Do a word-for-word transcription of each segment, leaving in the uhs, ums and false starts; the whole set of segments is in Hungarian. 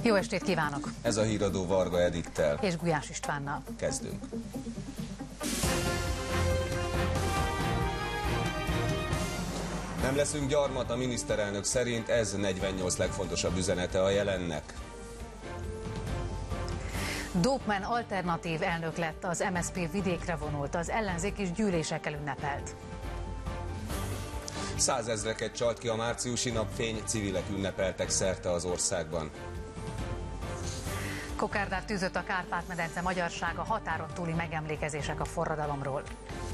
Jó estét kívánok! Ez a híradó Varga Edittel és Gulyás Istvánnal. Kezdünk. Nem leszünk gyarmat, a miniszterelnök szerint ez negyvennyolc legfontosabb üzenete a jelennek. Dópman alternatív elnök lett, az em es zé pé vidékre vonult, az ellenzék is gyűlésekkel ünnepelt. Százezreket csalt ki a márciusi napfény, civilek ünnepeltek szerte az országban. Kokárdát tűzött a Kárpát-medence magyarsága, határon túli megemlékezések a forradalomról.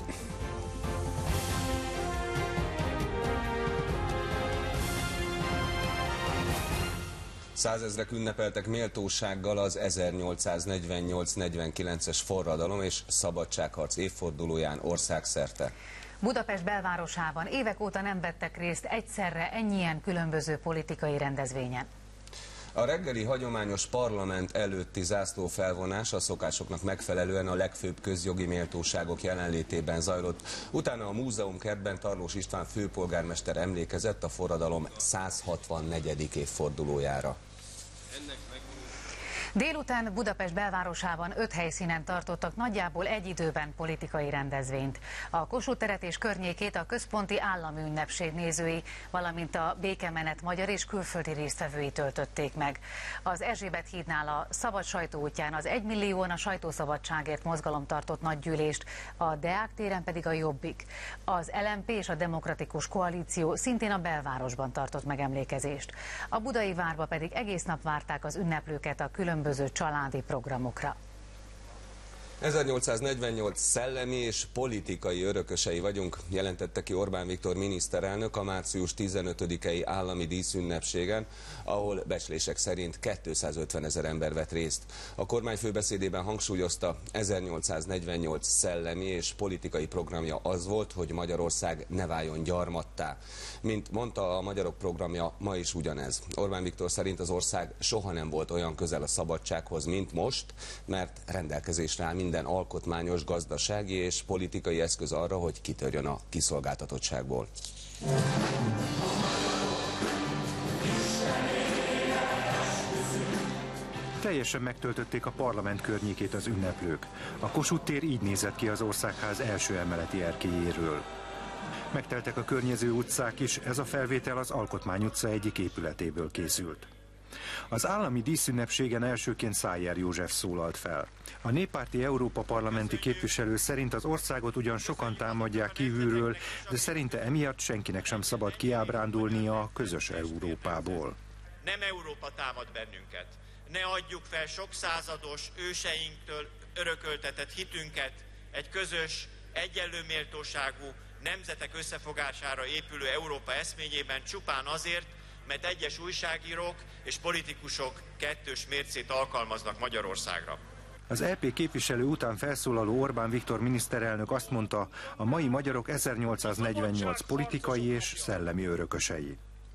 Százezrek ünnepeltek méltósággal az ezernyolcszáznegyvennyolc negyvenkilences forradalom és szabadságharc évfordulóján országszerte. Budapest belvárosában évek óta nem vettek részt egyszerre ennyien különböző politikai rendezvényen. A reggeli hagyományos parlament előtti zászlófelvonás a szokásoknak megfelelően a legfőbb közjogi méltóságok jelenlétében zajlott. Utána a múzeumkertben Tarlós István főpolgármester emlékezett a forradalom százhatvannegyedik évfordulójára. Délután Budapest belvárosában öt helyszínen tartottak nagyjából egy időben politikai rendezvényt. A Kossuth teret és környékét a központi állami ünnepség nézői, valamint a békemenet magyar és külföldi résztvevői töltötték meg. Az Erzsébet hídnál a Szabad Sajtó útján az egymillióan a sajtószabadságért mozgalom tartott nagygyűlést, a Deák téren pedig a Jobbik. Az el em pé és a Demokratikus Koalíció szintén a belvárosban tartott megemlékezést. A Budai várba pedig egész nap várták az ünneplőket a különböző különböző családi programokra. ezernyolcszáznegyvennyolc szellemi és politikai örökösei vagyunk, jelentette ki Orbán Viktor miniszterelnök a március tizenötödikei állami díszünnepségen, ahol becslések szerint kétszázötvenezer ember vett részt. A kormány főbeszédében hangsúlyozta, ezernyolcszáznegyvennyolc szellemi és politikai programja az volt, hogy Magyarország ne váljon gyarmattá. Mint mondta, a magyarok programja ma is ugyanez. Orbán Viktor szerint az ország soha nem volt olyan közel a szabadsághoz, mint most, mert rendelkezésre áll minden alkotmányos, gazdasági és politikai eszköz arra, hogy kitörjön a kiszolgáltatottságból. Teljesen megtöltötték a parlament környékét az ünneplők. A Kossuth tér így nézett ki az Országház első emeleti erkélyéről. Megteltek a környező utcák is, ez a felvétel az Alkotmány utca egyik épületéből készült. Az állami díszünnepségen elsőként Szájer József szólalt fel. A néppárti Európa parlamenti képviselő szerint az országot ugyan sokan támadják kívülről, de szerinte emiatt senkinek sem szabad kiábrándulnia a közös Európából. Nem Európa támad bennünket. Ne adjuk fel sok százados őseinktől örököltetett hitünket egy közös, egyenlő méltóságú, nemzetek összefogására épülő Európa eszményében csupán azért, mert egyes újságírók és politikusok kettős mércét alkalmaznak Magyarországra. Az é pé képviselő után felszólaló Orbán Viktor miniszterelnök azt mondta, a mai magyarok ezernyolcszáznegyvennyolc politikai és szellemi örökösei.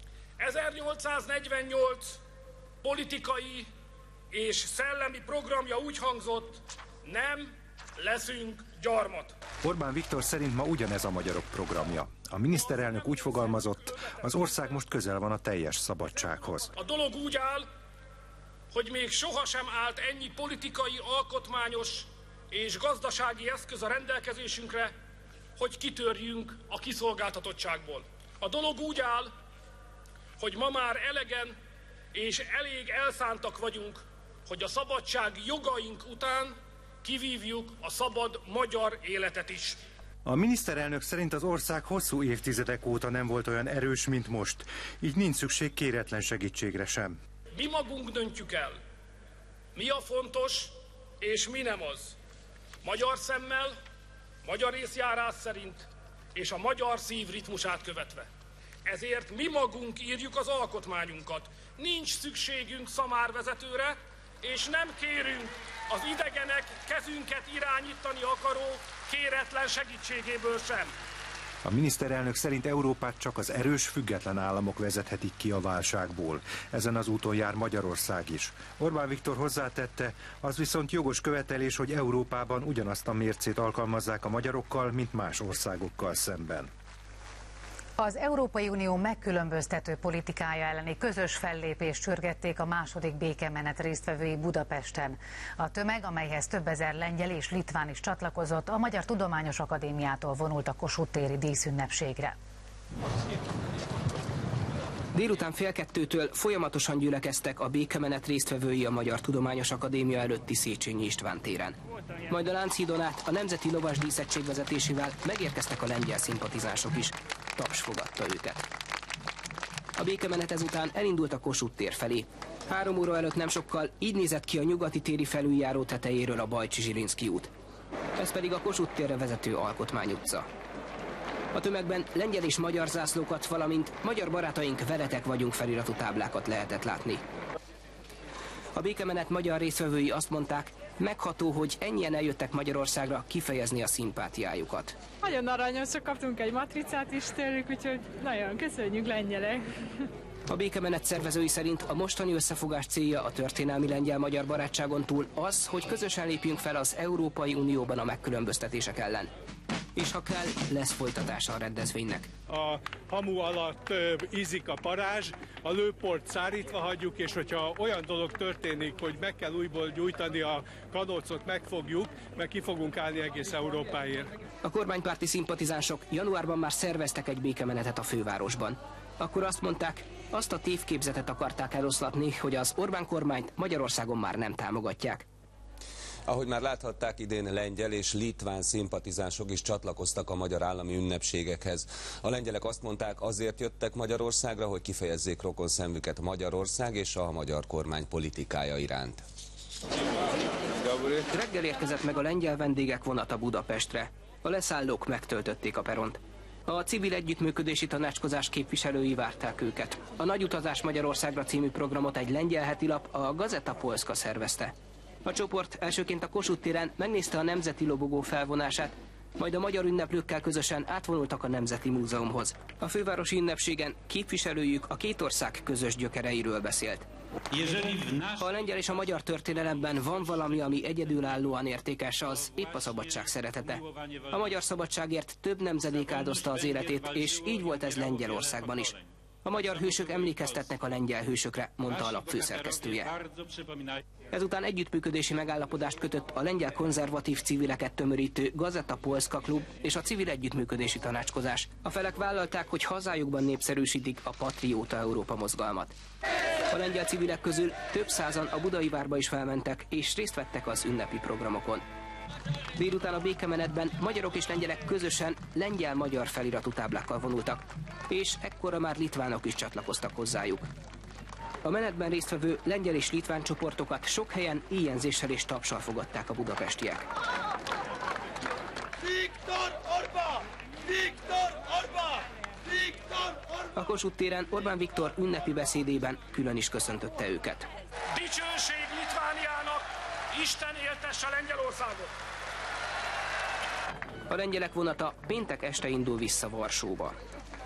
ezernyolcszáznegyvennyolc politikai és szellemi programja úgy hangzott, nem leszünk gyarmat. Orbán Viktor szerint ma ugyanez a magyarok programja. A miniszterelnök úgy fogalmazott, az ország most közel van a teljes szabadsághoz. A dolog úgy áll, hogy még sohasem állt ennyi politikai, alkotmányos és gazdasági eszköz a rendelkezésünkre, hogy kitörjünk a kiszolgáltatottságból. A dolog úgy áll, hogy ma már elegen és elég elszántak vagyunk, hogy a szabadság jogaink után kivívjuk a szabad magyar életet is. A miniszterelnök szerint az ország hosszú évtizedek óta nem volt olyan erős, mint most, így nincs szükség kéretlen segítségre sem. Mi magunk döntjük el, mi a fontos és mi nem az. Magyar szemmel, magyar észjárás szerint és a magyar szív ritmusát követve. Ezért mi magunk írjuk az alkotmányunkat. Nincs szükségünk szamárvezetőre, és nem kérünk az idegenek kezünket irányítani akaró kéretlen segítségéből sem. A miniszterelnök szerint Európát csak az erős, független államok vezethetik ki a válságból. Ezen az úton jár Magyarország is. Orbán Viktor hozzátette, az viszont jogos követelés, hogy Európában ugyanazt a mércét alkalmazzák a magyarokkal, mint más országokkal szemben. Az Európai Unió megkülönböztető politikája elleni közös fellépést sürgették a második békemenet résztvevői Budapesten. A tömeg, amelyhez több ezer lengyel és litván is csatlakozott, a Magyar Tudományos Akadémiától vonult a Kossuth téri díszünnepségre. Délután fél kettőtől folyamatosan gyülekeztek a békemenet résztvevői a Magyar Tudományos Akadémia előtti Széchenyi István téren. Majd a Lánchídon át a Nemzeti Lovasdíszegység vezetésével megérkeztek a lengyel szimpatizánsok is. Taps fogadta őket. A békemenet ezután elindult a Kossuth tér felé. Három óra előtt nem sokkal így nézett ki a nyugati téri felüljáró tetejéről a Bajcsy-Zsilinszky út. Ez pedig a Kossuth térre vezető Alkotmány utca. A tömegben lengyel és magyar zászlókat, valamint magyar barátaink veletek vagyunk feliratú táblákat lehetett látni. A békemenet magyar résztvevői azt mondták, megható, hogy ennyien eljöttek Magyarországra kifejezni a szimpátiájukat. Nagyon aranyosak, kaptunk egy matricát is tőlük, úgyhogy nagyon köszönjük, lengyelek! A békemenet szervezői szerint a mostani összefogás célja a történelmi lengyel-magyar barátságon túl az, hogy közösen lépjünk fel az Európai Unióban a megkülönböztetések ellen. És ha kell, lesz folytatása a rendezvénynek. A hamu alatt ö, ízik a parázs, a lőport szárítva hagyjuk, és hogyha olyan dolog történik, hogy meg kell újból gyújtani a kanócot, megfogjuk, meg ki fogunk állni egész Európáért. A kormánypárti szimpatizánsok januárban már szerveztek egy békemenetet a fővárosban. Akkor azt mondták, azt a tévképzetet akarták eloszlatni, hogy az Orbán kormányt Magyarországon már nem támogatják. Ahogy már láthatták, idén lengyel és litván szimpatizánsok is csatlakoztak a magyar állami ünnepségekhez. A lengyelek azt mondták, azért jöttek Magyarországra, hogy kifejezzék rokonszenvüket Magyarország és a magyar kormány politikája iránt. Reggel érkezett meg a lengyel vendégek vonata Budapestre. A leszállók megtöltötték a peront. A Civil Együttműködési Tanácskozás képviselői várták őket. A Nagy utazás Magyarországra című programot egy lengyel hetilap, a Gazeta Polska szervezte. A csoport elsőként a Kossuth téren megnézte a nemzeti lobogó felvonását, majd a magyar ünneplőkkel közösen átvonultak a Nemzeti Múzeumhoz. A fővárosi ünnepségen képviselőjük a két ország közös gyökereiről beszélt. Ha a lengyel és a magyar történelemben van valami, ami egyedülállóan értékes, az épp a szabadság szeretete. A magyar szabadságért több nemzedék áldozta az életét, és így volt ez Lengyelországban is. A magyar hősök emlékeztetnek a lengyel hősökre, mondta a lap főszerkesztője. Ezután együttműködési megállapodást kötött a lengyel konzervatív civileket tömörítő Gazeta Polska klub és a Civil Együttműködési Tanácskozás. A felek vállalták, hogy hazájukban népszerűsítik a Patrióta Európa mozgalmat. A lengyel civilek közül több százan a Budai Várba is felmentek és részt vettek az ünnepi programokon. Délután a békemenetben magyarok és lengyelek közösen lengyel-magyar feliratú táblákkal vonultak, és ekkora már litvánok is csatlakoztak hozzájuk. A menetben résztvevő lengyel és litván csoportokat sok helyen éjjenzéssel és tapssal fogadták a budapestiek. Viktor Orbán! Viktor Orbán! Viktor Orbán! A Kossuth téren Orbán Viktor ünnepi beszédében külön is köszöntötte őket. Dicsőség Litvániának! Isten éltesse Lengyelországot! A lengyelek vonata péntek este indul vissza Varsóba.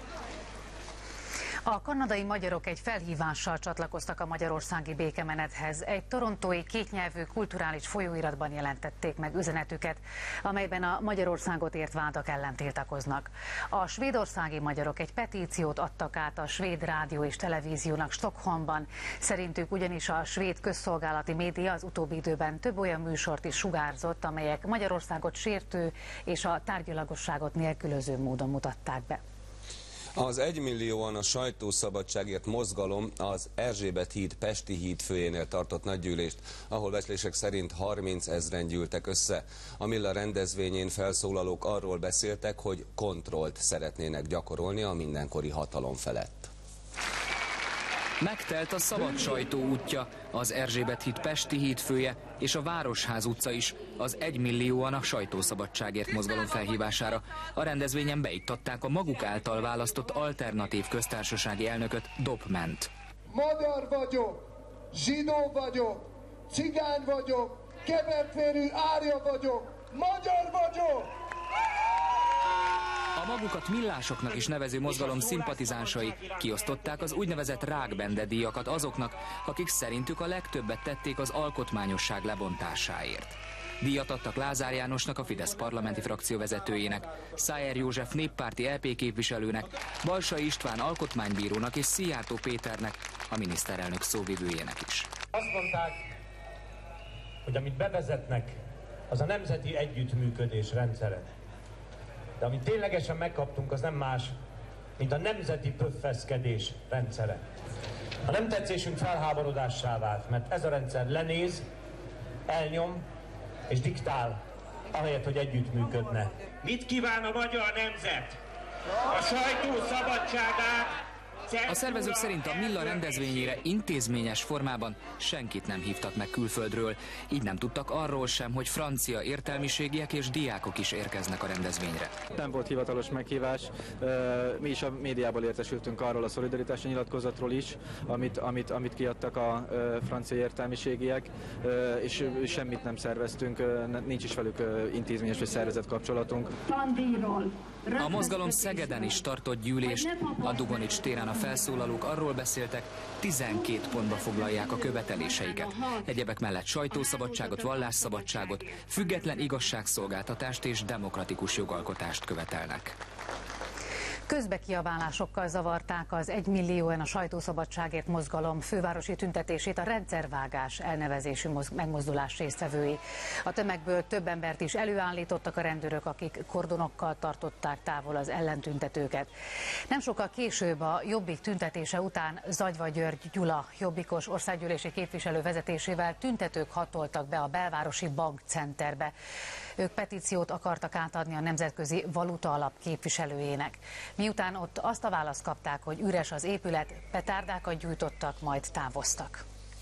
A kanadai magyarok egy felhívással csatlakoztak a magyarországi békemenethez. Egy torontói kétnyelvű kulturális folyóiratban jelentették meg üzenetüket, amelyben a Magyarországot ért vádak ellen tiltakoznak. A svédországi magyarok egy petíciót adtak át a svéd rádió és televíziónak Stockholmban. Szerintük ugyanis a svéd közszolgálati média az utóbbi időben több olyan műsort is sugárzott, amelyek Magyarországot sértő és a tárgyilagosságot nélkülöző módon mutatták be. Az egymillióan a sajtószabadságért mozgalom az Erzsébet híd Pesti híd főjénél tartott nagygyűlést, ahol becslések szerint harmincezren gyűltek össze. A Milla rendezvényén felszólalók arról beszéltek, hogy kontrollt szeretnének gyakorolni a mindenkori hatalom felett. Megtelt a szabad sajtó útja, az Erzsébet híd Pesti hídfője és a Városház utca is az egymillióan a sajtószabadságért mozgalom felhívására. A rendezvényen beiktatták a maguk által választott alternatív köztársasági elnököt, Dobment. Magyar vagyok, zsidó vagyok, cigány vagyok, keverférű árja vagyok, magyar vagyok! A magukat millásoknak is nevező mozgalom szimpatizánsai kiosztották az úgynevezett Rákbende díjakat azoknak, akik szerintük a legtöbbet tették az alkotmányosság lebontásáért. Díjat adtak Lázár Jánosnak, a Fidesz parlamenti frakció vezetőjének, Szájer József néppárti é pé képviselőnek, Balsai István alkotmánybírónak és Szijjártó Péternek, a miniszterelnök szóvivőjének is. Azt mondták, hogy amit bevezetnek, az a nemzeti együttműködés rendszere. De amit ténylegesen megkaptunk, az nem más, mint a nemzeti pöffeszkedés rendszere. A nem tetszésünk felháborodássá vált, mert ez a rendszer lenéz, elnyom és diktál, ahelyett, hogy együttműködne. Mit kíván a magyar nemzet? A sajtó szabadságát. A szervezők szerint a Milla rendezvényére intézményes formában senkit nem hívtak meg külföldről, így nem tudtak arról sem, hogy francia értelmiségiek és diákok is érkeznek a rendezvényre. Nem volt hivatalos meghívás, mi is a médiából értesültünk arról a szolidaritási nyilatkozatról is, amit, amit, amit kiadtak a francia értelmiségiek, és semmit nem szerveztünk, nincs is velük intézményes vagy szervezett kapcsolatunk. A mozgalom Szegeden is tartott gyűlést, a Dugonics téren a felszólalók arról beszéltek, tizenkét pontba foglalják a követeléseiket. Egyebek mellett sajtószabadságot, vallásszabadságot, független igazságszolgáltatást és demokratikus jogalkotást követelnek. Közbekiabálásokkal zavarták az egymillióan a sajtószabadságért mozgalom fővárosi tüntetését a rendszervágás elnevezésű megmozdulás résztvevői. A tömegből több embert is előállítottak a rendőrök, akik kordonokkal tartották távol az ellentüntetőket. Nem sokkal később a Jobbik tüntetése után Zagyva György Gyula jobbikos országgyűlési képviselő vezetésével tüntetők hatoltak be a belvárosi bankcenterbe. Ők petíciót akartak átadni a Nemzetközi Valuta Alap képviselőjének. Miután ott azt a választ kapták, hogy üres az épület, petárdákat gyújtottak, majd távoztak.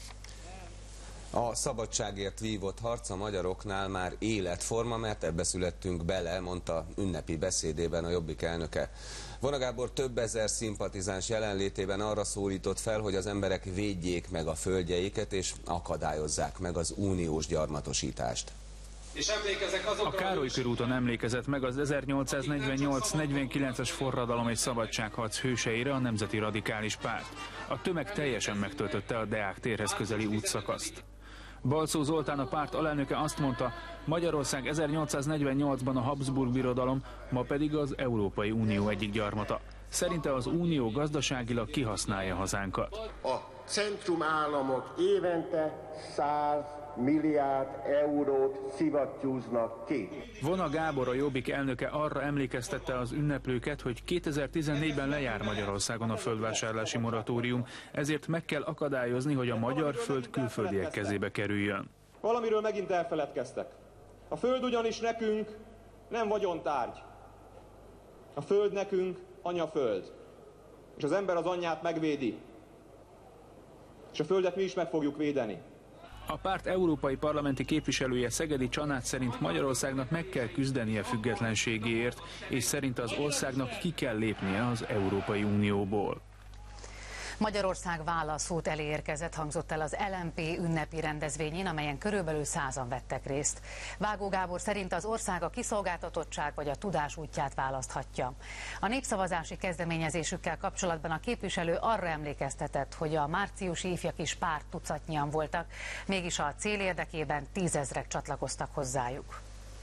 A szabadságért vívott harc a magyaroknál már életforma, mert ebbe születtünk bele, mondta ünnepi beszédében a Jobbik elnöke. Vona Gábor több ezer szimpatizáns jelenlétében arra szólított fel, hogy az emberek védjék meg a földjeiket és akadályozzák meg az uniós gyarmatosítást. És a Károly körúton emlékezett meg az ezernyolcszáznegyvennyolc negyvenkilences forradalom és szabadságharc hőseire a Nemzeti Radikális Párt. A tömeg teljesen megtöltötte a Deák térhez közeli útszakaszt. Balczó Zoltán, a párt alelnöke azt mondta, Magyarország ezernyolcszáznegyvennyolcban a Habsburg Birodalom, ma pedig az Európai Unió egyik gyarmata. Szerinte az Unió gazdaságilag kihasználja hazánkat. A centrumállamok évente száz milliárd eurót szivattyúznak ki. Vona Gábor, a Jobbik elnöke arra emlékeztette az ünneplőket, hogy kétezer-tizennégyben lejár Magyarországon a földvásárlási moratórium, ezért meg kell akadályozni, hogy a magyar föld külföldiek kezébe kerüljön. Valamiről megint elfeledkeztek. A föld ugyanis nekünk nem vagyontárgy. A föld nekünk anyaföld. És az ember az anyját megvédi. És a földet mi is meg fogjuk védeni. A párt európai parlamenti képviselője Szegedi Csanád szerint Magyarországnak meg kell küzdenie függetlenségéért, és szerint az országnak ki kell lépnie az Európai Unióból. Magyarország válaszút elé érkezett, hangzott el az el em pé ünnepi rendezvényén, amelyen körülbelül százan vettek részt. Vágó Gábor szerint az ország a kiszolgáltatottság vagy a tudás útját választhatja. A népszavazási kezdeményezésükkel kapcsolatban a képviselő arra emlékeztetett, hogy a márciusi ifjak is pár tucatnyian voltak, mégis a cél érdekében tízezrek csatlakoztak hozzájuk.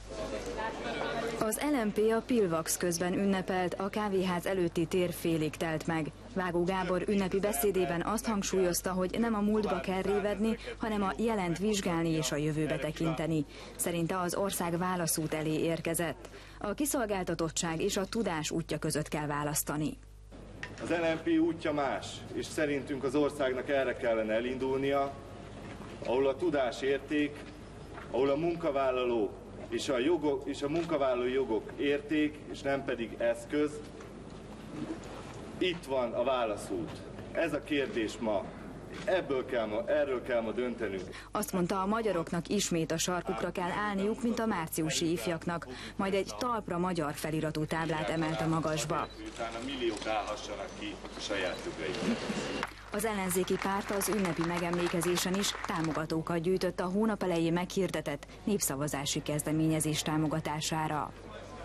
Az el em pé a Pilvax közben ünnepelt, a kávéház előtti tér félig telt meg. Vágó Gábor ünnepi beszédében azt hangsúlyozta, hogy nem a múltba kell révedni, hanem a jelent vizsgálni és a jövőbe tekinteni. Szerinte az ország válaszút elé érkezett. A kiszolgáltatottság és a tudás útja között kell választani. Az el em pé útja más, és szerintünk az országnak erre kellene elindulnia, ahol a tudás érték, ahol a munkavállaló és a, jogok, és a munkavállalói jogok érték, és nem pedig eszköz. Itt van a válaszút. Ez a kérdés ma. Ebből kell ma, erről kell ma döntenünk. Azt mondta, a magyaroknak ismét a sarkukra kell állniuk, mint a márciusi ifjaknak. Majd egy talpra magyar feliratú táblát emelt a magasba. Utána milliók állhassanak ki a saját jogaikat. Az ellenzéki párt az ünnepi megemlékezésen is támogatókat gyűjtött a hónap elején meghirdetett népszavazási kezdeményezés támogatására.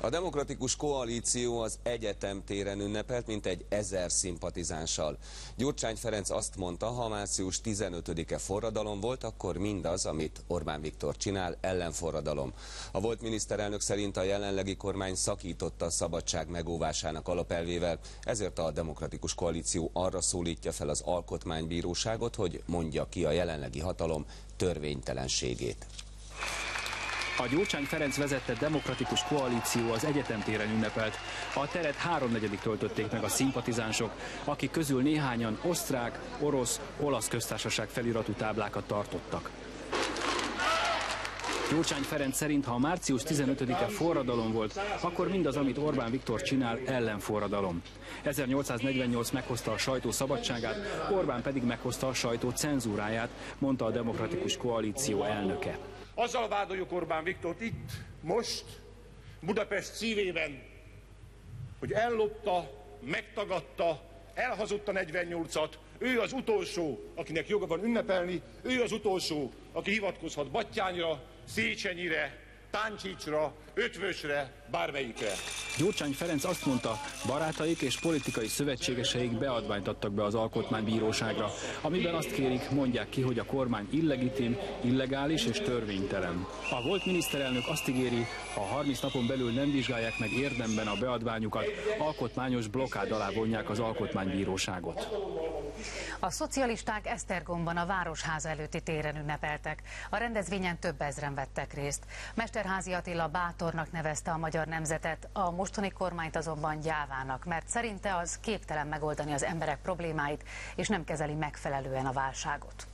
A Demokratikus Koalíció az Egyetem téren ünnepelt mintegy ezer szimpatizánssal. Gyurcsány Ferenc azt mondta, ha március tizenötödike forradalom volt, akkor mindaz, amit Orbán Viktor csinál, ellenforradalom. A volt miniszterelnök szerint a jelenlegi kormány szakította a szabadság megóvásának alapelvével, ezért a Demokratikus Koalíció arra szólítja fel az Alkotmánybíróságot, hogy mondja ki a jelenlegi hatalom törvénytelenségét. A Gyurcsány Ferenc vezette Demokratikus Koalíció az Egyetem téren ünnepelt. A teret háromnegyedik töltötték meg a szimpatizánsok, akik közül néhányan osztrák, orosz, olasz köztársaság feliratú táblákat tartottak. Gyurcsány Ferenc szerint, ha március tizenötödike forradalom volt, akkor mindaz, amit Orbán Viktor csinál, ellenforradalom. ezernyolcszáznegyvennyolc meghozta a sajtó szabadságát, Orbán pedig meghozta a sajtó cenzúráját, mondta a Demokratikus Koalíció elnöke. Azzal vádoljuk Orbán Viktort itt, most, Budapest szívében, hogy ellopta, megtagadta, elhazudta negyvennyolcat, ő az utolsó, akinek joga van ünnepelni, ő az utolsó, aki hivatkozhat Battyányra, Széchenyire, Táncsicsra, Ötvösre, bármelyikre. Gyurcsány Ferenc azt mondta, barátaik és politikai szövetségeseik beadványt adtak be az Alkotmánybíróságra, amiben azt kérik, mondják ki, hogy a kormány illegitim, illegális és törvénytelen. A volt miniszterelnök azt ígéri, ha harminc napon belül nem vizsgálják meg érdemben a beadványukat, alkotmányos blokkád alá vonják az Alkotmánybíróságot. A szocialisták Esztergomban a Városháza előtti téren ünnepeltek. A rendezvényen több ezren vettek részt. Mesterházy Attila bátornak nevezte a magyar nemzetet, a mostani kormányt azonban gyávának, mert szerinte az képtelen megoldani az emberek problémáit, és nem kezeli megfelelően a válságot.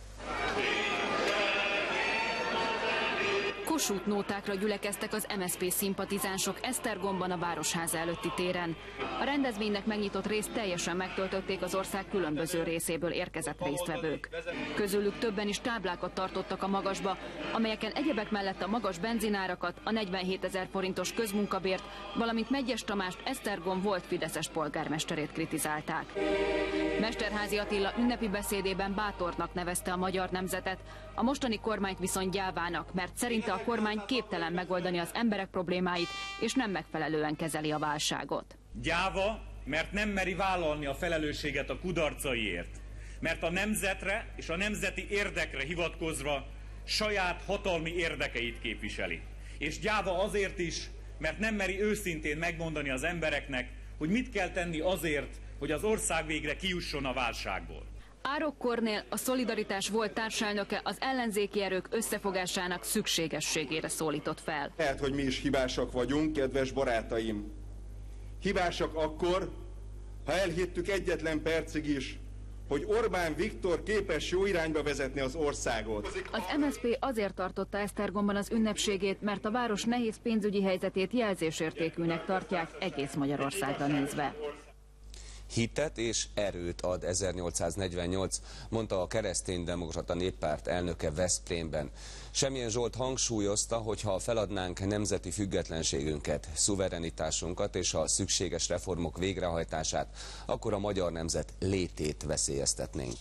Kossuth nótákra gyülekeztek az em es zé pé szimpatizánsok Esztergomban a Városháza előtti téren. A rendezvénynek megnyitott részt teljesen megtöltötték az ország különböző részéből érkezett résztvevők. Közülük többen is táblákat tartottak a magasba, amelyeken egyebek mellett a magas benzinárakat, a negyvenhétezer forintos közmunkabért, valamint Medgyes Tamást, Esztergom volt fideszes polgármesterét kritizálták. Mesterházy Attila ünnepi beszédében bátornak nevezte a magyar nemzetet, a mostani kormányt viszont gyávának, mert szerinte a kormány képtelen megoldani az emberek problémáit, és nem megfelelően kezeli a válságot. Gyáva, mert nem meri vállalni a felelősséget a kudarcaiért, mert a nemzetre és a nemzeti érdekre hivatkozva saját hatalmi érdekeit képviseli. És gyáva azért is, mert nem meri őszintén megmondani az embereknek, hogy mit kell tenni azért, hogy az ország végre kijusson a válságból. Árok Kornél, a Szolidaritás volt társelnöke az ellenzéki erők összefogásának szükségességére szólított fel. Lehet, hogy mi is hibásak vagyunk, kedves barátaim. Hibásak akkor, ha elhittük egyetlen percig is, hogy Orbán Viktor képes jó irányba vezetni az országot. Az em es zé pé azért tartotta Esztergomban az ünnepségét, mert a város nehéz pénzügyi helyzetét jelzésértékűnek tartják egész Magyarországra nézve. Hitet és erőt ad ezernyolcszáznegyvennyolc, mondta a Kereszténydemokrata Néppárt elnöke Veszprémben. Semmilyen Zsolt hangsúlyozta, hogy ha feladnánk nemzeti függetlenségünket, szuverenitásunkat és a szükséges reformok végrehajtását, akkor a magyar nemzet létét veszélyeztetnénk.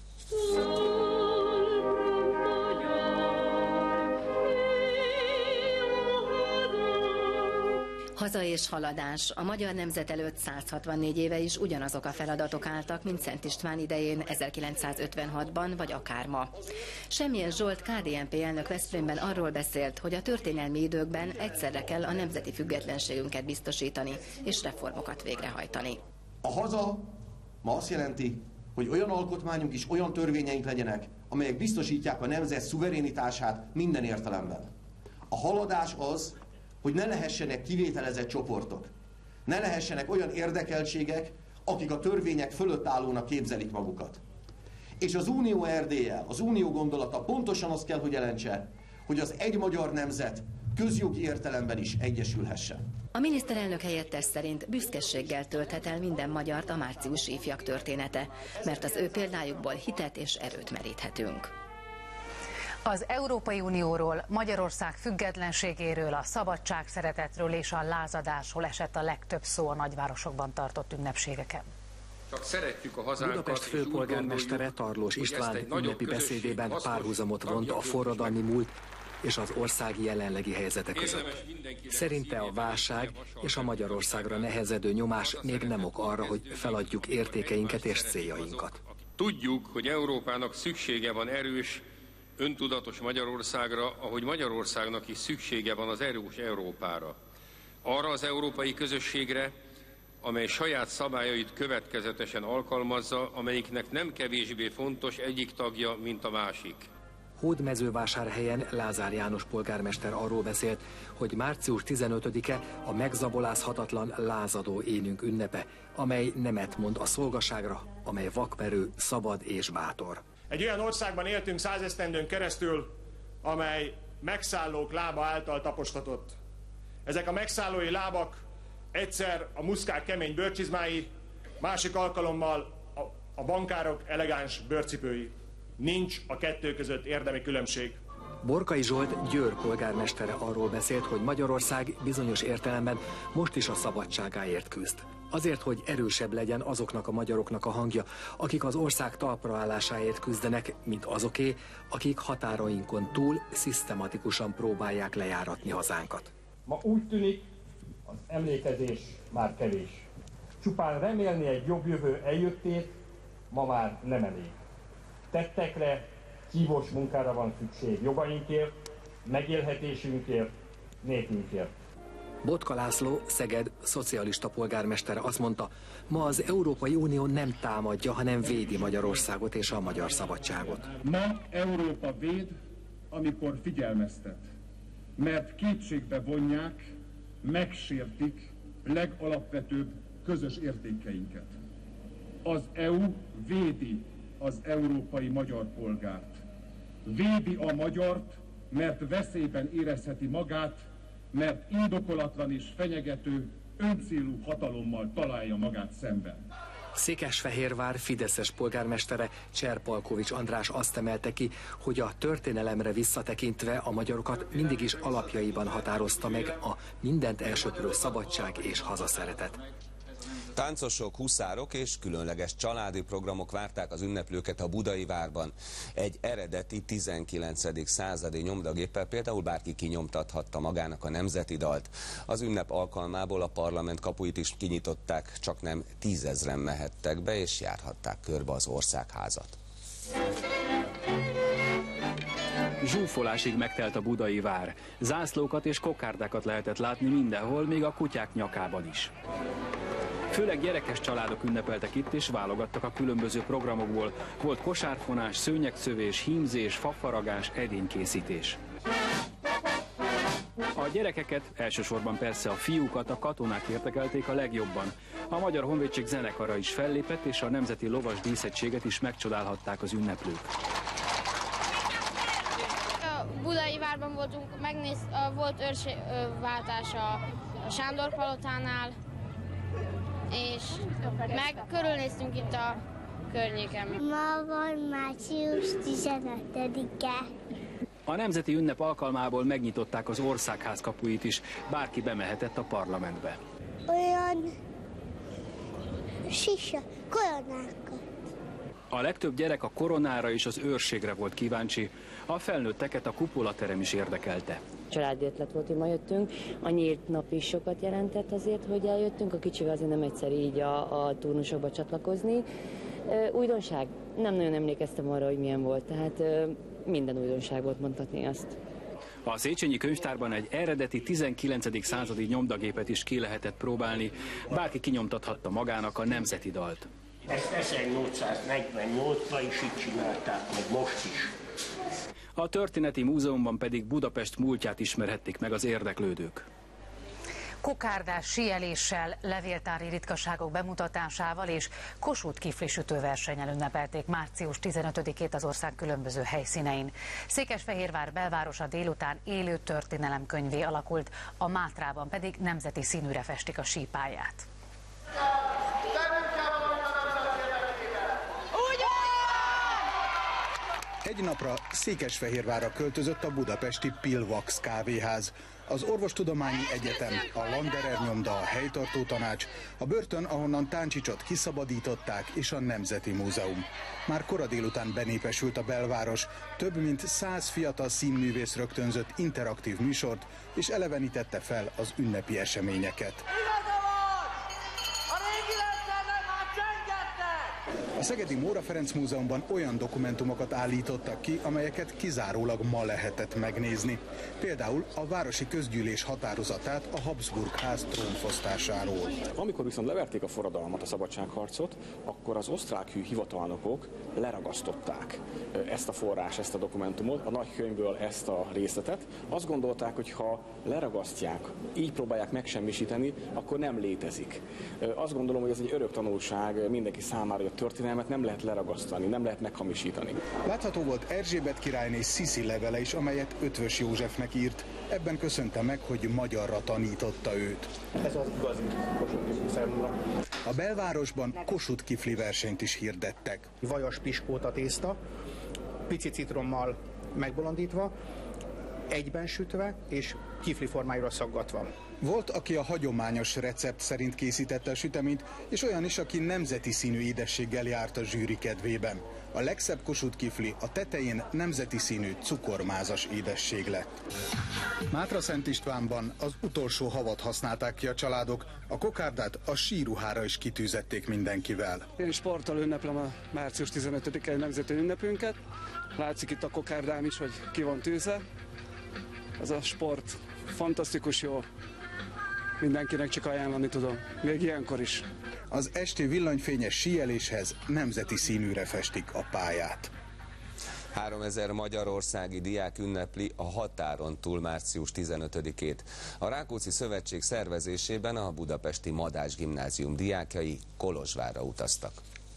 Haza és haladás. A magyar nemzet előtt száz hatvannégy éve is ugyanazok a feladatok álltak, mint Szent István idején ezerkilencszázötvenhatban, vagy akár ma. Semmilyen Zsolt ká dé en pé elnök Veszprémben arról beszélt, hogy a történelmi időkben egyszerre kell a nemzeti függetlenségünket biztosítani, és reformokat végrehajtani. A haza ma azt jelenti, hogy olyan alkotmányunk és olyan törvényeink legyenek, amelyek biztosítják a nemzet szuverenitását minden értelemben. A haladás az, hogy ne lehessenek kivételezett csoportok, ne lehessenek olyan érdekeltségek, akik a törvények fölött állónak képzelik magukat. És az unió erdélye, az unió gondolata pontosan azt kell, hogy jelentse, hogy az egy magyar nemzet közjogi értelemben is egyesülhessen. A miniszterelnök helyettes szerint büszkeséggel tölthet el minden magyart a márciusi ifjak története, mert az ő példájukból hitet és erőt meríthetünk. Az Európai Unióról, Magyarország függetlenségéről, a szabadság szeretetről és a lázadásról esett a legtöbb szó a nagyvárosokban tartott ünnepségeken. Csak szeretjük a hazánkat. Budapest főpolgármestere Tarlós István ünnepi beszédében párhuzamot vont a forradalmi múlt és az ország jelenlegi helyzete között. Szerinte a válság és a Magyarországra nehezedő nyomás még nem ok arra, hogy feladjuk értékeinket és céljainkat. Tudjuk, hogy Európának szüksége van erős, öntudatos Magyarországra, ahogy Magyarországnak is szüksége van az erős Európára. Arra az európai közösségre, amely saját szabályait következetesen alkalmazza, amelyiknek nem kevésbé fontos egyik tagja, mint a másik. Hódmezővásárhelyen Lázár János polgármester arról beszélt, hogy március tizenötödike a megzabolázhatatlan lázadó énünk ünnepe, amely nemet mond a szolgaságra, amely vakmerő, szabad és bátor. Egy olyan országban éltünk százesztendőn keresztül, amely megszállók lába által tapostatott. Ezek a megszállói lábak egyszer a muszkák kemény bőrcsizmái, másik alkalommal a, a bankárok elegáns bőrcipői. Nincs a kettő között érdemi különbség. Borkai Zsolt Győr polgármestere arról beszélt, hogy Magyarország bizonyos értelemben most is a szabadságáért küzd. Azért, hogy erősebb legyen azoknak a magyaroknak a hangja, akik az ország talpraállásáért küzdenek, mint azoké, akik határainkon túl szisztematikusan próbálják lejáratni hazánkat. Ma úgy tűnik, az emlékezés már kevés. Csupán remélni egy jobb jövő eljöttét ma már nem elég. Tettekre, szívós munkára van szükség jogainkért, megélhetésünkért, népünkért. Botka László, Szeged szocialista polgármestere azt mondta, ma az Európai Unió nem támadja, hanem védi Magyarországot és a magyar szabadságot. Ma Európa véd, amikor figyelmeztet, mert kétségbe vonják, megsértik legalapvetőbb közös értékeinket. Az é u védi az európai magyar polgárt. Védi a magyart, mert veszélyben érezheti magát, mert indokolatlan és fenyegető, öncélú hatalommal találja magát szemben. Székesfehérvár fideszes polgármestere Cserpalkovics András azt emelte ki, hogy a történelemre visszatekintve a magyarokat mindig is alapjaiban határozta meg a mindent elsöprő szabadság és hazaszeretet. Táncosok, huszárok és különleges családi programok várták az ünneplőket a Budai Várban. Egy eredeti tizenkilencedik századi nyomdagéppel például bárki kinyomtathatta magának a nemzeti dalt. Az ünnep alkalmából a parlament kapuit is kinyitották, csak nem tízezren mehettek be és járhatták körbe az országházat. Zsúfolásig megtelt a Budai Vár. Zászlókat és kokárdákat lehetett látni mindenhol, még a kutyák nyakában is. Főleg gyerekes családok ünnepeltek itt és válogattak a különböző programokból. Volt kosárfonás, szőnyegszövés, hímzés, fafaragás, edénykészítés. A gyerekeket, elsősorban persze a fiúkat, a katonák érdekelték a legjobban. A Magyar Honvédség zenekara is fellépett, és a Nemzeti Lovas Díszegységet is megcsodálhatták az ünneplők. A Budai Várban voltunk, megnéz, volt őrsváltás a Sándor palotánál, és meg körülnéztünk itt a környéken. Ma van március tizenötödike. A nemzeti ünnep alkalmából megnyitották az országház kapuit is, bárki bemehetett a parlamentbe. Olyan sisa, koronákat. A legtöbb gyerek a koronára és az őrségre volt kíváncsi, a felnőtteket a kupolaterem is érdekelte. Családi ötlet volt, hogy ma jöttünk. A nyílt nap is sokat jelentett azért, hogy eljöttünk. A kicsivel azért nem egyszerű így a, a turnusokba csatlakozni. Újdonság? Nem nagyon emlékeztem arra, hogy milyen volt, tehát minden újdonság volt, mondhatni azt. A Széchenyi Könyvtárban egy eredeti tizenkilencedik századi nyomdagépet is ki lehetett próbálni, bárki kinyomtathatta magának a nemzeti dalt. Ezt ezernyolcszáznegyvennyolcban is így csinálták, meg most is. A Történeti Múzeumban pedig Budapest múltját ismerhették meg az érdeklődők. Kokárdás síeléssel, levéltári ritkaságok bemutatásával és Kossuth kiflisütő versennyel ünnepelték március tizenötödikét az ország különböző helyszínein. Székesfehérvár belvárosa délután élő történelemkönyvé alakult, a Mátrában pedig nemzeti színűre festik a sípályát. Egy napra Székesfehérvárra költözött a budapesti Pilvax kávéház, az Orvostudományi Egyetem, a Landerer nyomda, a helytartó tanács, a börtön, ahonnan Táncsicsot kiszabadították, és a Nemzeti Múzeum. Már kora délután benépesült a belváros, több mint száz fiatal színművész rögtönzött interaktív műsort, és elevenítette fel az ünnepi eseményeket. A Szegedi Móra Ferenc Múzeumban olyan dokumentumokat állítottak ki, amelyeket kizárólag ma lehetett megnézni. Például a városi közgyűlés határozatát a Habsburg ház trónfosztásáról. Amikor viszont leverték a forradalmat, a szabadságharcot, akkor az osztrák-hű hivatalnokok leragasztották ezt a forrás, ezt a dokumentumot, a nagykönyvből ezt a részletet. Azt gondolták, hogy ha leragasztják, így próbálják megsemmisíteni, akkor nem létezik. Azt gondolom, hogy ez egy örök tanulság mindenki számára, hogy a történelmet nem lehet leragasztani, nem lehet meghamisítani. Látható volt Erzsébet királyné Sziszi levele is, amelyet Ötvös Józsefnek írt. Ebben köszönte meg, hogy magyarra tanította őt. Ez az igazi Kossuth számomra. A belvárosban Kossuth kifli versenyt is hirdettek. Vajas piskóta tészta, pici citrommal megbolondítva, egyben sütve és kifli formájára szaggatva. Volt, aki a hagyományos recept szerint készítette a süteményt, és olyan is, aki nemzeti színű édességgel járt a zsűri kedvében. A legszebb Kossuth kifli a tetején nemzeti színű cukormázas édesség lett. Mátraszent Istvánban az utolsó havat használták ki a családok, a kokárdát a síruhára is kitűzették mindenkivel. Én sporttal ünneplem a március tizenötödikei nemzeti ünnepünket. Látszik itt a kokárdám is, hogy ki van tűzve. Ez a sport fantasztikus jó. Mindenkinek csak ajánlani tudom, még ilyenkor is. Az esti villanyfényes síeléshez nemzeti színűre festik a pályát. háromezer magyarországi diák ünnepli a határon túl március tizenötödikét. A Rákóczi Szövetség szervezésében a budapesti Madách Gimnázium diákjai Kolozsvárra utaztak.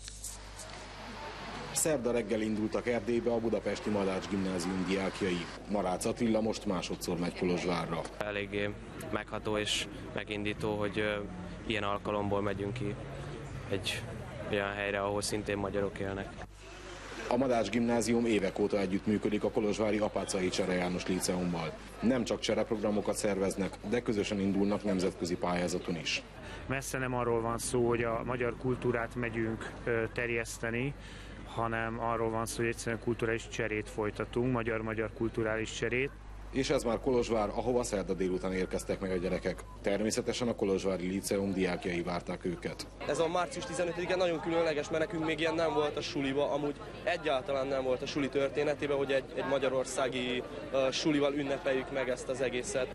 Szerda reggel indultak Erdélybe a budapesti Madách Gimnázium diákjai. Marácz Attila most másodszor megy Kolozsvárra. Eléggé megható és megindító, hogy uh, ilyen alkalomból megyünk ki egy olyan helyre, ahol szintén magyarok élnek. A Madách Gimnázium évek óta együttműködik a kolozsvári Apáczai Csere János Líceummal. Nem csak csereprogramokat szerveznek, de közösen indulnak nemzetközi pályázaton is. Messze nem arról van szó, hogy a magyar kultúrát megyünk uh, terjeszteni, hanem arról van szó, hogy egyszerűen kulturális cserét folytatunk, magyar-magyar kulturális cserét. És ez már Kolozsvár, ahova szerda délután érkeztek meg a gyerekek. Természetesen a Kolozsvári Líceum diákjai várták őket. Ez a március tizenötödike nagyon különleges, mert nekünk még ilyen nem volt a suliba, amúgy egyáltalán nem volt a suli történetében, hogy egy, egy magyarországi uh, sulival ünnepeljük meg ezt az egészet.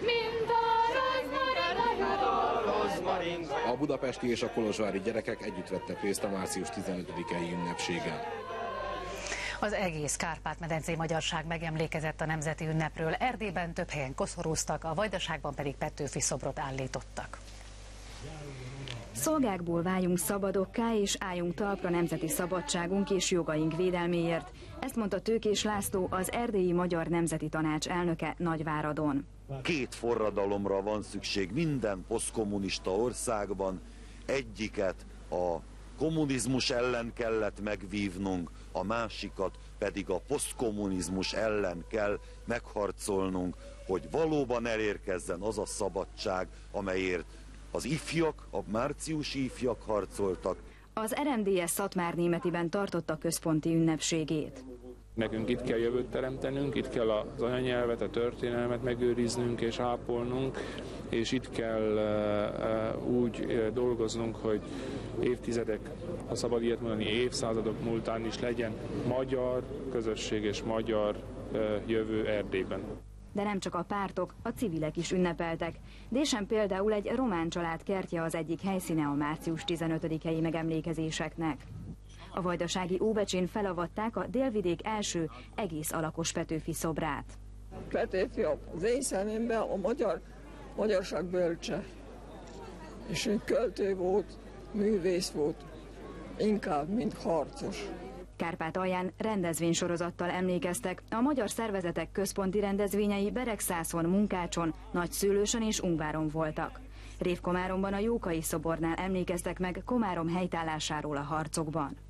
A budapesti és a kolozsvári gyerekek együtt vettek részt a március tizenötödikei ünnepségen. Az egész Kárpát-medencei magyarság megemlékezett a nemzeti ünnepről. Erdélyben több helyen koszorúztak, a Vajdaságban pedig Petőfi szobrot állítottak. Szolgákból váljunk szabadokká, és álljunk talpra nemzeti szabadságunk és jogaink védelméért. Ezt mondta Tőkés László, az Erdélyi Magyar Nemzeti Tanács elnöke Nagyváradon. Két forradalomra van szükség minden posztkommunista országban. Egyiket a kommunizmus ellen kellett megvívnunk, a másikat pedig a posztkommunizmus ellen kell megharcolnunk, hogy valóban elérkezzen az a szabadság, amelyért az ifjak, a márciusi ifjak harcoltak. Az er em dé es Szatmárnémetiben tartotta központi ünnepségét. Nekünk itt kell jövőt teremtenünk, itt kell az anyanyelvet, a történelmet megőriznünk és ápolnunk, és itt kell uh, úgy uh, dolgoznunk, hogy évtizedek, ha szabad ilyet mondani, évszázadok múltán is legyen magyar közösség és magyar uh, jövő Erdélyben. De nem csak a pártok, a civilek is ünnepeltek. Désen például egy román család kertje az egyik helyszíne a március tizenötödikei megemlékezéseknek. A vajdasági Óbecsén felavatták a délvidék első egész alakos Petőfi szobrát. Petőfi az én szememben a magyar, magyarság bölcse. És egy költő volt, művész volt, inkább, mint harcos. Kárpátalján rendezvénysorozattal emlékeztek. A magyar szervezetek központi rendezvényei Beregszászon, Munkácson, Nagyszőlősön és Ungváron voltak. Révkomáromban a Jókai szobornál emlékeztek meg Komárom helytállásáról a harcokban.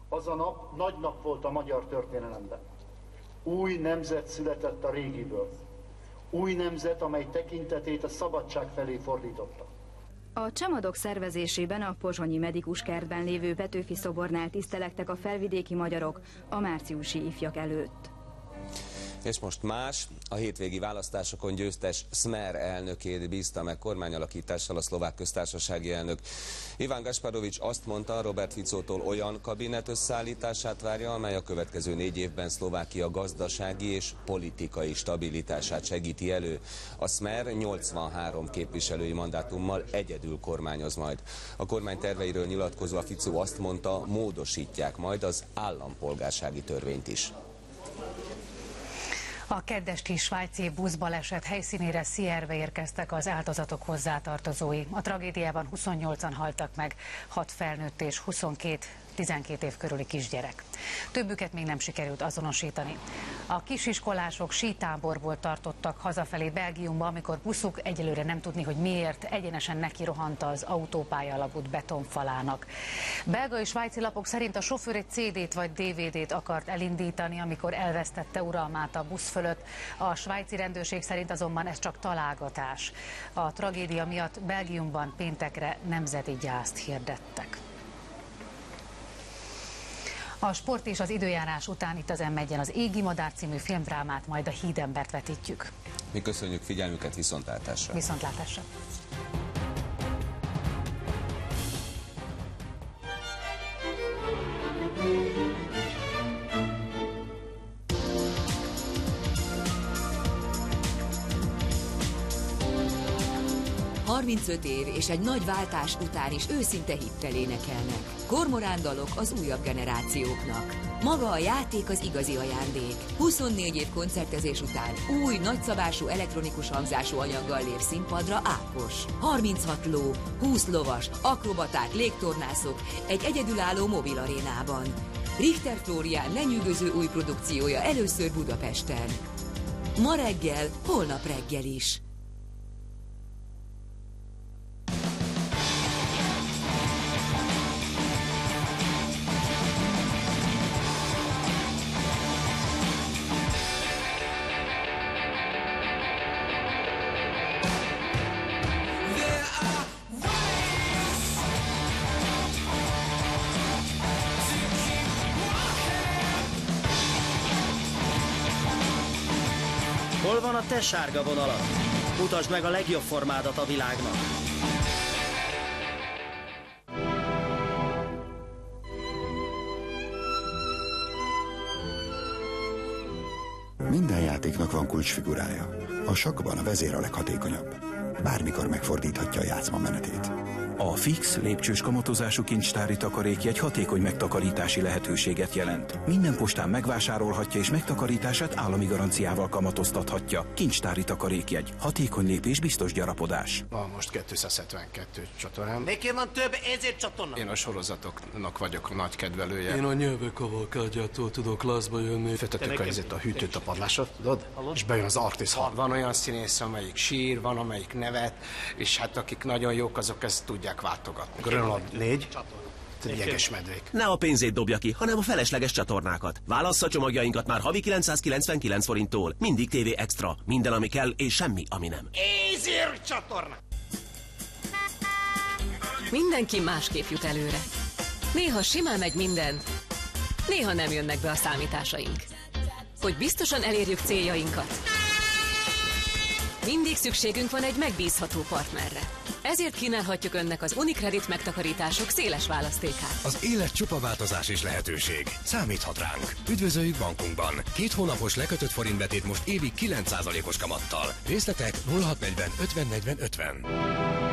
Az a nap nagy nap volt a magyar történelemben. Új nemzet született a régiből. Új nemzet, amely tekintetét a szabadság felé fordította. A csamadok szervezésében a pozsonyi Medikus Kertben lévő Petőfi szobornál tisztelektek a felvidéki magyarok a márciusi ifjak előtt. És most más, a hétvégi választásokon győztes Smer elnökét bízta meg kormányalakítással a szlovák köztársasági elnök. Iván Gasparovics azt mondta, Robert Ficótól olyan kabinet összeállítását várja, amely a következő négy évben Szlovákia gazdasági és politikai stabilitását segíti elő. A Smer nyolcvanhárom képviselői mandátummal egyedül kormányoz majd. A kormány terveiről nyilatkozva Ficó azt mondta, módosítják majd az állampolgársági törvényt is. A keddesti svájci buszbaleset helyszínére Sierve érkeztek az áldozatok hozzátartozói. A tragédiában huszonnyolcan haltak meg, hat felnőtt és huszonkét tizenkét év körüli kisgyerek. Többüket még nem sikerült azonosítani. A kisiskolások sítáborból tartottak hazafelé Belgiumba, amikor buszuk, egyelőre nem tudni, hogy miért, egyenesen nekirohant az autópálya alagút betonfalának. Belga és svájci lapok szerint a sofőr egy cé dét vagy dé vé dét akart elindítani, amikor elvesztette uralmát a busz fölött. A svájci rendőrség szerint azonban ez csak találgatás. A tragédia miatt Belgiumban péntekre nemzeti gyászt hirdettek. A sport és az időjárás után itt az em egyen az Égi Madár című filmdrámát, majd a Hídembert vetítjük. Mi köszönjük figyelmüket, viszontlátásra! Viszontlátásra! harmincöt év és egy nagy váltás után is őszinte hittel énekelnek. Kormorándalok az újabb generációknak. Maga a játék az igazi ajándék. huszonnégy év koncertezés után új, nagyszabású elektronikus hangzású anyaggal lép színpadra Ákos. harminchat ló, húsz lovas, akrobaták, légtornászok egy egyedülálló mobilarénában. Richter Flórián lenyűgöző új produkciója először Budapesten. Ma reggel, holnap reggel is. Hol van a te sárga vonalad? Mutasd meg a legjobb formádat a világnak! Minden játéknak van kulcsfigurája. A sakkban a vezér a leghatékonyabb. Bármikor megfordíthatja a játszma menetét. A fix, lépcsős kamatozású kincstári takarékjegy hatékony megtakarítási lehetőséget jelent. Minden postán megvásárolhatja és megtakarítását állami garanciával kamatoztathatja. Kincstári takarékjegy. Hatékony lépés, biztos gyarapodás. Ma most kétszázhetvenkettő csatornám. Miért van több ezért csatorna? Én a sorozatoknak vagyok a nagy kedvelője. Én a nyelvek kavalkádjától tudok klasszba jönni. Föltettük a, a hűtőt, a padlásot, tudod? És bejön az Artis hal. Van olyan színész, amelyik sír, van amelyik nevet, és hát akik nagyon jók, azok ezt tudják váltogatni. Grönland négy, jeges medvék. Ne a pénzét dobja ki, hanem a felesleges csatornákat. Válassza csomagjainkat már havi kilencszázkilencvenkilenc forinttól. Mindig té vé Extra. Minden, ami kell, és semmi, ami nem. Ézér csatorna! Mindenki másképp jut előre. Néha simán megy minden, néha nem jönnek be a számításaink. Hogy biztosan elérjük céljainkat, mindig szükségünk van egy megbízható partnerre. Ezért kínálhatjuk önnek az Unicredit megtakarítások széles választékát. Az élet csupa változás és lehetőség. Számíthat ránk. Üdvözöljük bankunkban. Két hónapos lekötött forintbetét most évi kilenc százalékos kamattal. Részletek nulla hat negyven ötven negyven ötven.